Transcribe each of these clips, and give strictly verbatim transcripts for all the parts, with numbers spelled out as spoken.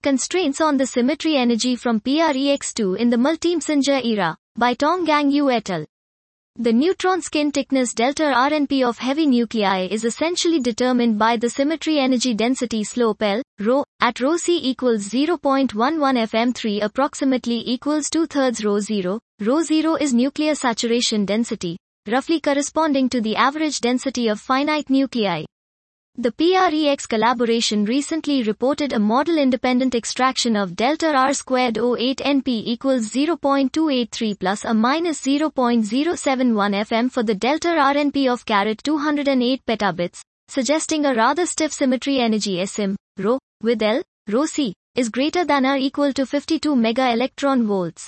Constraints on the Symmetry Energy from P R E X two in the Multi-Messenger Era, by Tong Gang Yu et al. The neutron skin thickness delta R N P of heavy nuclei is essentially determined by the symmetry energy density slope L, rho, at rho c equals zero point one one F M three approximately equals two thirds rho zero. Rho zero is nuclear saturation density, roughly corresponding to the average density of finite nuclei. The P R E X collaboration recently reported a model-independent extraction of delta R squared zero point eight N P equals zero point two eight three plus or minus zero point zero seven one F M for the delta R N P of two hundred eight petabits, suggesting a rather stiff symmetry energy S I M, rho, with L, rho c, is greater than or equal to fifty-two mega electron volts.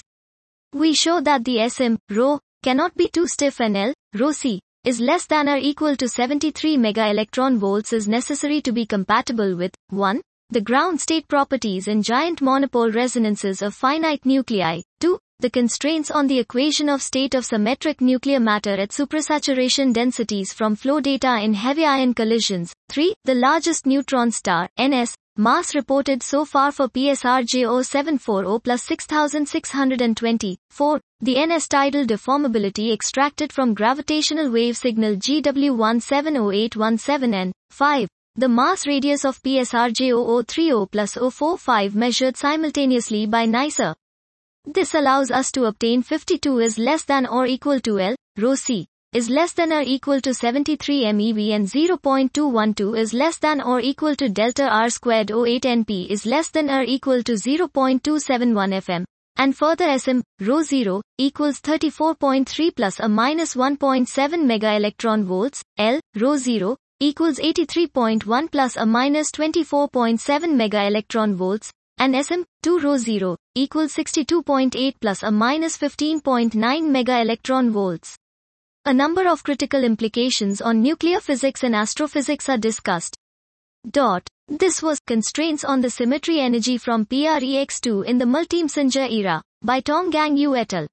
We show that the S I M, rho, cannot be too stiff and L, rho c, is less than or equal to seventy-three mega electron volts is necessary to be compatible with one. The ground state properties in giant monopole resonances of finite nuclei, two. The constraints on the equation of state of symmetric nuclear matter at supersaturation densities from flow data in heavy ion collisions, three. The largest neutron star, N S, mass reported so far for P S R J zero seven four zero plus six thousand six hundred twenty, four. The N S tidal deformability extracted from gravitational wave signal G W one seven zero eight one seven and five. The mass radius of P S R J zero zero three zero plus zero four five measured simultaneously by NICER. This allows us to obtain fifty-two is less than or equal to L, rho c, is less than or equal to seventy-three MeV and zero point two one two is less than or equal to delta R squared zero point eight N P is less than or equal to zero point two seven one F M. And further S I M, rho zero, equals thirty-four point three plus or minus one point seven mega electron volts, L, rho zero, equals eighty-three point one plus or minus twenty-four point seven mega electron volts, and S I M, two rho zero, equals sixty-two point eight plus or minus fifteen point nine mega electron volts. A number of critical implications on nuclear physics and astrophysics are discussed. Dot. This was Constraints on the Symmetry Energy from P R E X two in the Multi-Messenger Era, by Tong Gang Yu et al.